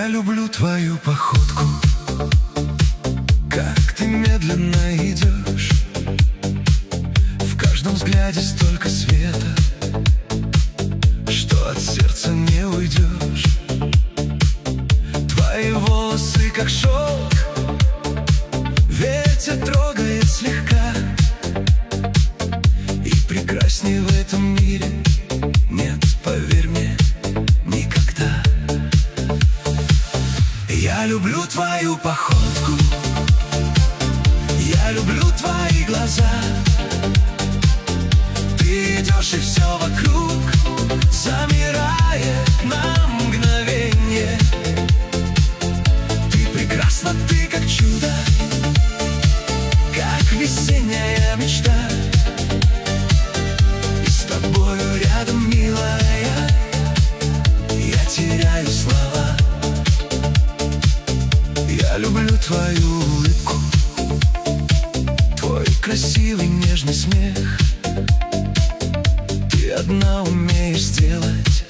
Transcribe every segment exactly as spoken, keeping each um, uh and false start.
Я люблю твою походку, как ты медленно идешь. В каждом взгляде столько света, что от сердца не уйдешь. Твои волосы как шелк, ветер трогает слегка. И прекрасней в этом мире нет, поверь мне, никогда. Я люблю твою походку, я люблю твои глаза. Ты идешь, и все вокруг замирает на мгновенье. Ты прекрасна, ты как чудо, как весенняя мечта. И с тобою рядом, милая, я теряю слова. Я люблю твою улыбку, твой красивый нежный смех. Ты одна умеешь сделать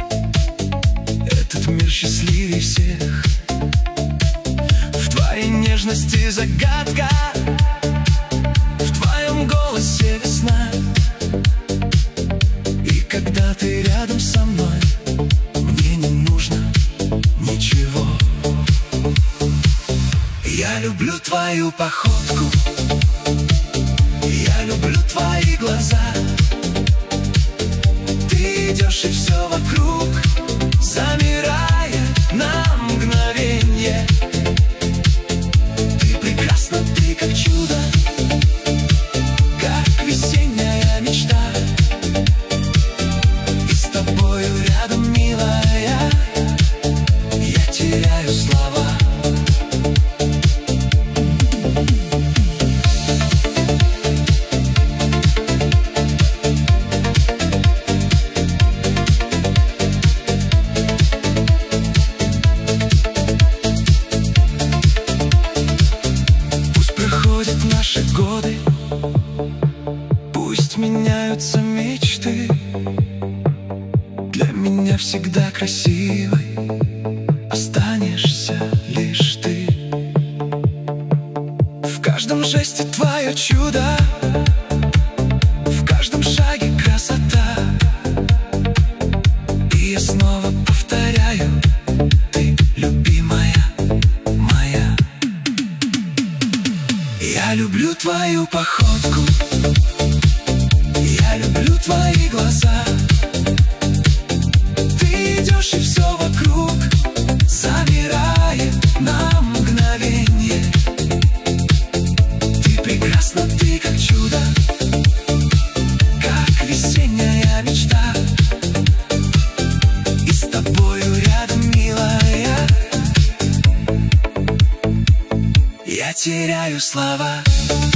этот мир счастливее всех. В твоей нежности загадка, в твоем голосе весна. И когда ты рядом со мной, мне не нужно ничего. Я люблю твою походку, я люблю твои глаза. Ты идешь, и все вокруг замирает на мгновенье. Ты прекрасна, ты как чудо, как весенняя мечта. И с тобою рядом, милая, я теряю слова. Наши годы, пусть меняются мечты, для меня всегда красивой останешься лишь ты. В каждом жесте твое чудо, в каждом шаге красота. И я снова повторяю, ты любимая моя. Я люблю твою походку, я люблю твои глаза. Ты идешь, и все вокруг замирает на мгновенье. Ты прекрасна, ты как чудо, как весенняя мечта. И с тобою рядом, милая, я теряю слова.